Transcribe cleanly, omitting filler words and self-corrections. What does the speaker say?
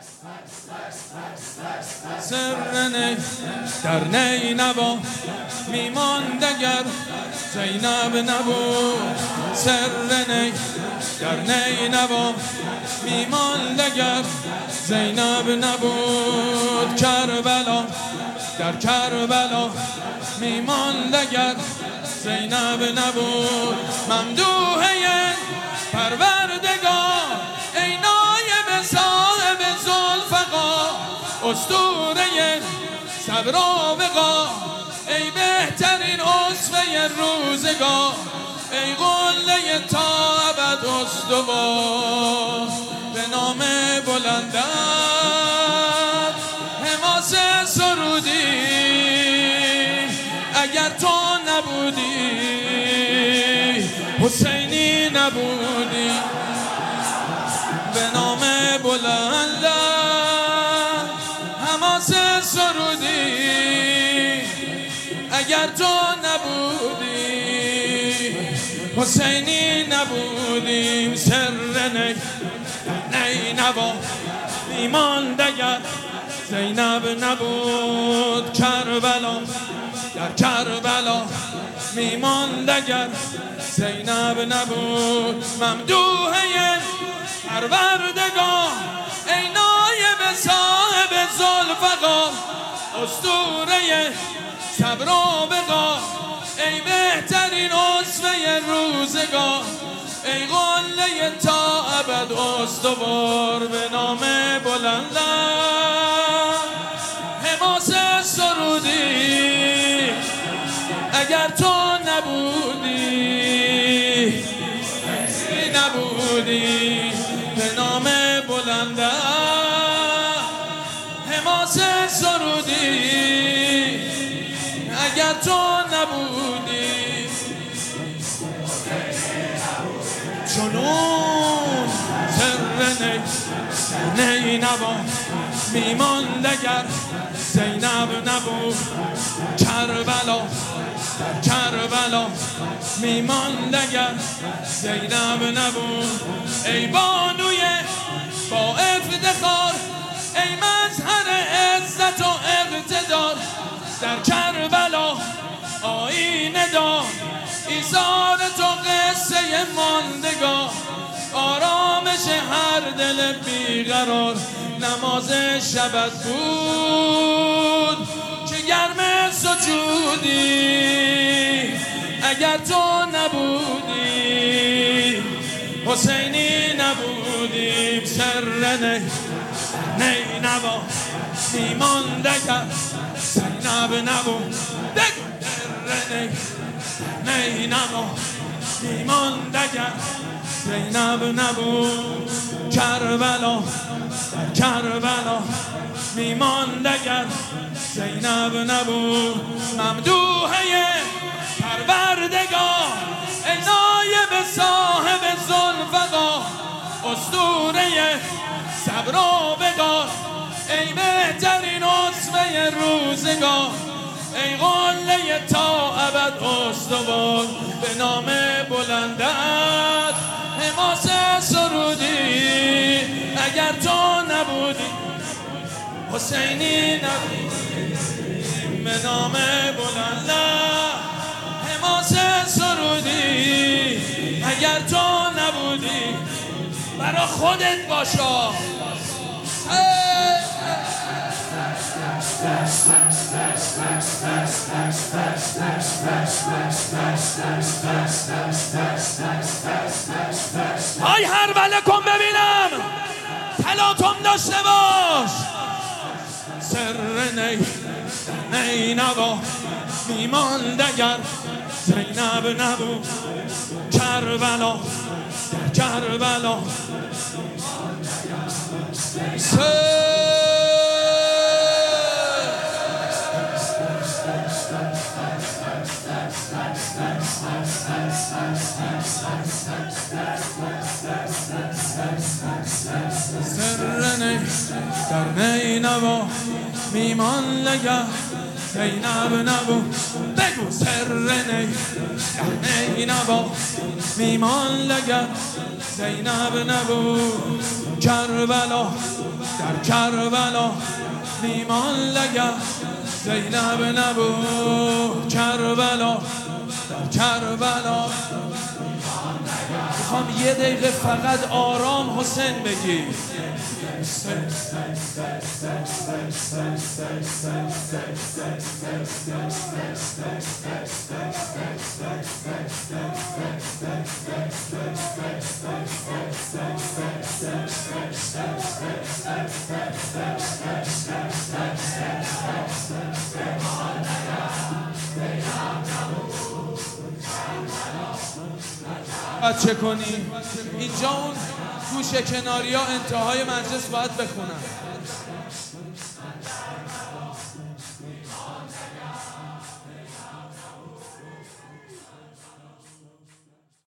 سر نی در نینوا میماند اگر زینب نبود. سر نی در نینوا میماند اگر زینب نبود. کربلا در کربلا میماند اگر زینب نبود. ممدوحه پروردگار ای نایب صاحب ذوالفقار، اسطوره صبر و وقار، ای بهترین اسوه روزگار، ای قله تا ابد استوار. به نام بلندت حماس سرودی اگر تو نبودی حسینی نبودی. به نام بلندت حماس سرودی اگر تو نبودی حسینی نبودیم. سر نینوا میماند اگر زینب نبود. کربلا در کربلا میماند اگر زینب نبود. ممدوحه پروردگار ای نایب صاحب ذوالفقار، اسطوره صبر و وقار، ای بهترین اسوه روزگار، ای قله تا ابد استوار. به نام بلندت حماس سرودی اگر تو نبودی نبودی. به نام بلندت حماس سرودی اگر تو نبودی. جنون سر نینوا میماند اگر زینب نبود. کربلا کربلا میماند اگر زینب نبود. ای بانوی با افتخار، ای مظهر عزت و اقتدار، در کربلا آیینه دار، ایثار تو قصه ماندگار، آرامش هر دل بیقرار. نماز شبت بود که گرم سجودی اگر تو نبودی حسینی نبودیم. سر نینوا میماند اگر زینب نبود. سر نینوا میماند اگر زینب نبود. کربلا کربلا میماند اگر زینب نبود. ممدوحه پروردگار ای نایب صاحب ذوالفقار، اسطوره صبر و وقار، ای بهترین اسوه روزگار، ای قله تا ابد استوار. به نام بلندت حماس سرودی اگر تو نبودی حسینی نبودی. به نام بلندت حماس سرودی اگر تو نبودی. برا خودت باشا. های هر بله کن ببینم تلاطم داشته باش. سر نینوا میماند اگر زینب نبود. کربلا در کربلا سر در نینوا میمان لگه زینب نبود. بگو سر در نینوا میمان لگه زینب نبود. کربلا در کربلا میمان لگه زینب نبود کربلا در کربلا. میخوام یه دقیقه فقط آرام حسین بگی. چه کنی؟ اینجا اون گوشه کناری ها انتهای مجلس باید بخونن.